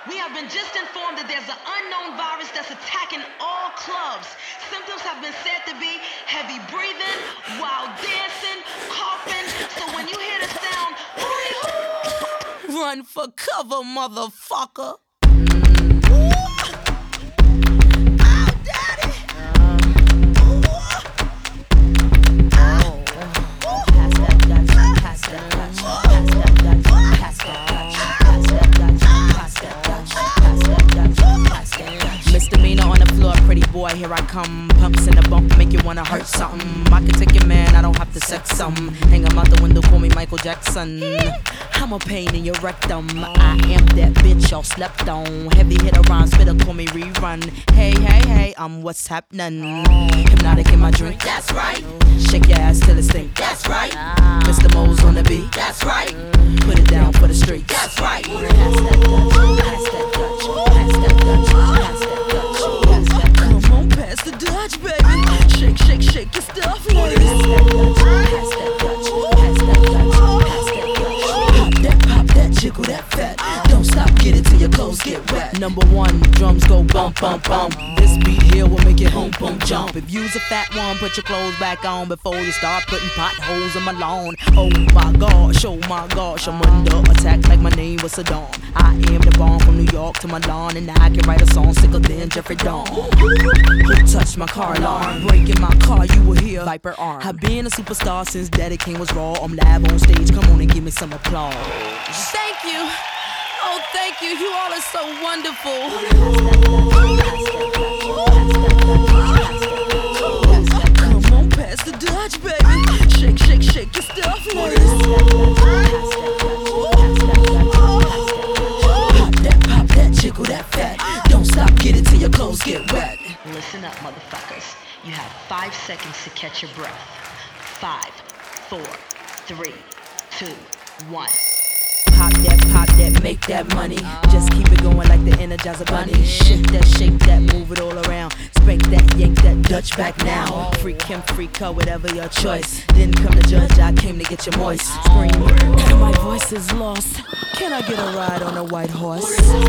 We have been just informed that there's an unknown virus that's attacking all clubs. Symptoms have been said to be heavy breathing, wild dancing, coughing. So when you hear the sound, hootie-hoo! Run for cover, motherfucker. Misdemeanor on the floor, pretty boy, here I come. Pumps in the bump, make you wanna hurt something. I can take your man, I don't have to sex some. Hang him out the window, call me Michael Jackson. I'm a pain in your rectum. I am that bitch y'all slept on. Heavy hitter rhymes, spitter, call me rerun. Hey, hey, hey, I'm what's happening. Hypnotic in my drink, that's right. Shake your ass till it stink, that's right. Mr. Mo's on the beat, that's right. Put it down for the street, that's right. Pass that Dutch, pass that Dutch, pass that Dutch, pass that Dutch, pass that Dutch. Come on, pass the Dutch, baby. Shake, shake, shake your stuff, ladies. Pass that Dutch, pass that Dutch, pass that Dutch, pass that Dutch. Pop that, jiggle that fat. Don't stop, get it till your clothes get wet. Number one, drums go bump, bump, bump. This beat here will make it home, boom, jump. If you's a fat one, put your clothes back on before you start putting potholes in my lawn. Oh my gosh, I'm under attack like my name was Saddam. I am the bomb from New York to Milan, and I can write a song sicker than Jeffrey Dawn. Who touched my car alarm? Breaking my car, you will hear Viper arm. I've been a superstar since Daddy King was raw. I'm live on stage, come on and give me some applause. Thank you. Oh, thank you. You all are so wonderful. Come on, pass the Dutch, baby. Shake, shake, shake your stuff, ladies. Pop that, jiggle that fat. Don't stop, get it till your clothes get wet. Listen up, motherfuckers. You have 5 seconds to catch your breath. 5, 4, 3, 2, 1. Pop that, make that money. Just keep it going like the Energizer Bunny. Shake that, move it all around. Spank that, yank that Dutch back now. Freak him, freak her, whatever your choice. Didn't come to judge, I came to get you moist. Scream, my voice is lost. Can I get a ride on a white horse?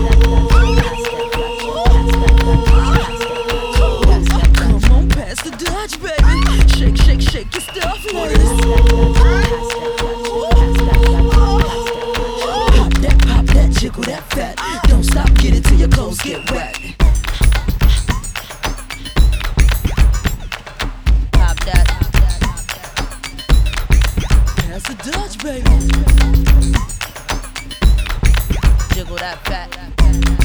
Come on, pass the Dutch, baby. Shake, shake, shake your stuff, ladies. Pop that, jiggle that fat. Don't stop, get it till your clothes get wet. Pop that. Pass the Dutch, baby. Jiggle that fat.